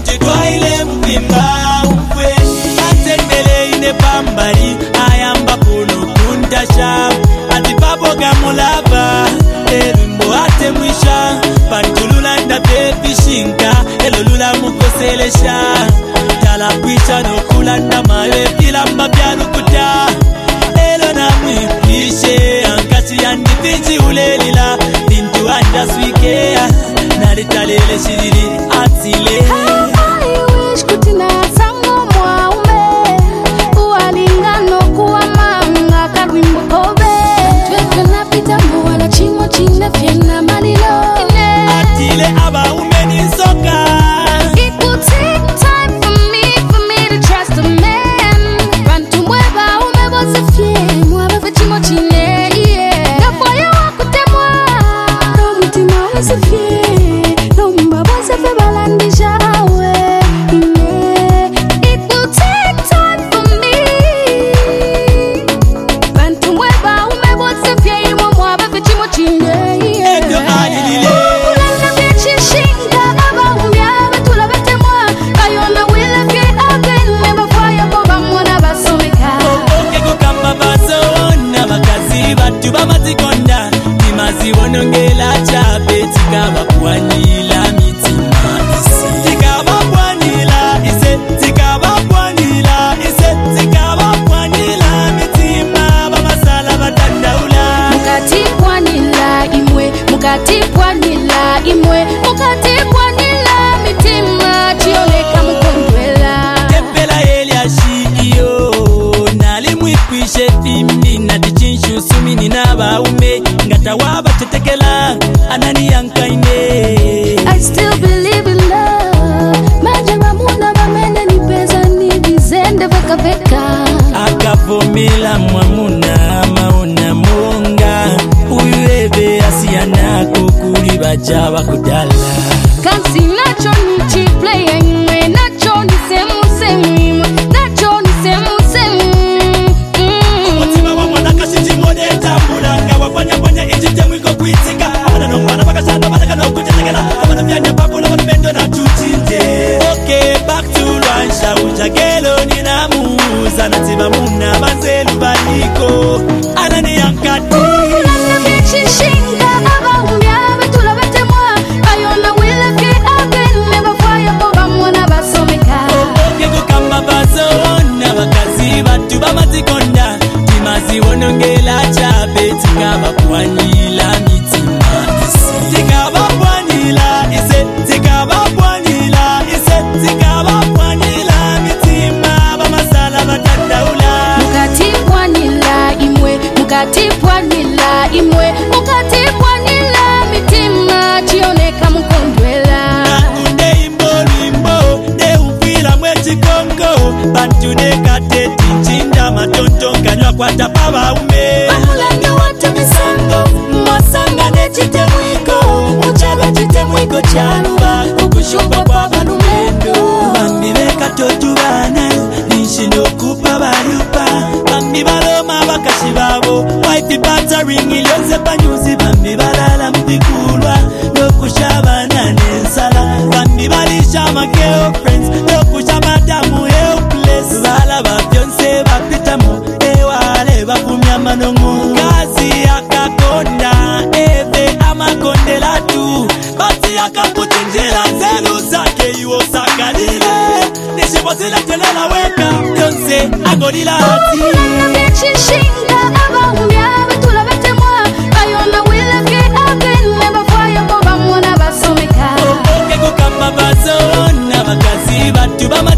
chitwaile mpimba umwe atembele ine pambali ayamba kuno kuntasha ati babo gamulaba elimbo ate mwisha pantulula nda pefishinga elolula mukoselesha tala kwisha nokula nda mawe pila mabyalu kuta elo na mwipishe ankasi yandi pichi ulelila bintu anda swikea nalitalele shiriri atile atile aba umeni soka. It will take time for me to trust a man. Bantu mweba umeboze fie mwaba fechimo chine yeah. Nafoya wakutemwa no mutima wese fie no mbaboze fe balandisha awe ine. It will take time for me. Bantu mweba umeboze fie mwaba fechimo chine yeah. Edo adilile bamazikonda nimazibonongela chape tikabakwanila mitima isi tikabakwanila ise tikabakwanila ise tikabakwanila mitima bamasala batandaula mukatipwanila imwe mukatipwanila imwe mukatipwanila mitima chioneka mukondwela tepela eliashi iyo nalimwikwishe fimni natichinshu sumini naba ume ngata waba tetekela anani yankaine. I still believe in love. Majara muna mamene nipeza nibizende veka veka. Akavomela mwamuna maona monga uyebe asiyana kukuli bajaba kudala Kansi nacho nichi playing me nacho ni semu semu nacho ni semu semu. Mutima wa mwana kashiti mode tambulanga wafanya ijite mwiko kuitika abana nombana bakashanda badaka no kutetekela abana byanya babula bando na tutinde. Okay, back to Rwanda ujagelo ninamuza natiba muna banzelu baliko anani yankati Shinga abahumya betula betemwa ayona wile ke again never fire boba mwana basomeka. Okego kama bazona bakazi batu bamazikonda timazibonongela chape tikabakwanila mitima isi tikabakwanila ise tikabakwanila ise tikabakwanila mitima bamasala batandaula Mukatipwanila imwe mukatipwanila imwe mukatipwanila mitima chioneka mukondwela nakunde imbo de ufila mwechikongo bantu nekateti chinda matonto kanywa kwata paba ume bamulange watu misango mwasanga nechite mwiko uchaba chite mwiko chaluba ukushupa kwa balumendo bambi bekatotu bana nishindo kupa balupa bambi baloma bakashi babo wife battering ilionze panyuzi bambi balala mpikulwa nokushabana nensala bambi balisha ma girlfriends nokushaba damu helpless bala babyonse bapitamu ewale bakumya manongo kazi akakonda eve amakondela tu bati akaputinjila zelu zake iwo sakalile nishibozila telela weka yonse agodila hati Shinga abahumya betula betemwa ayona wile ke again never fire boba mwana basomeka. okego kama bazona bakazi batu bama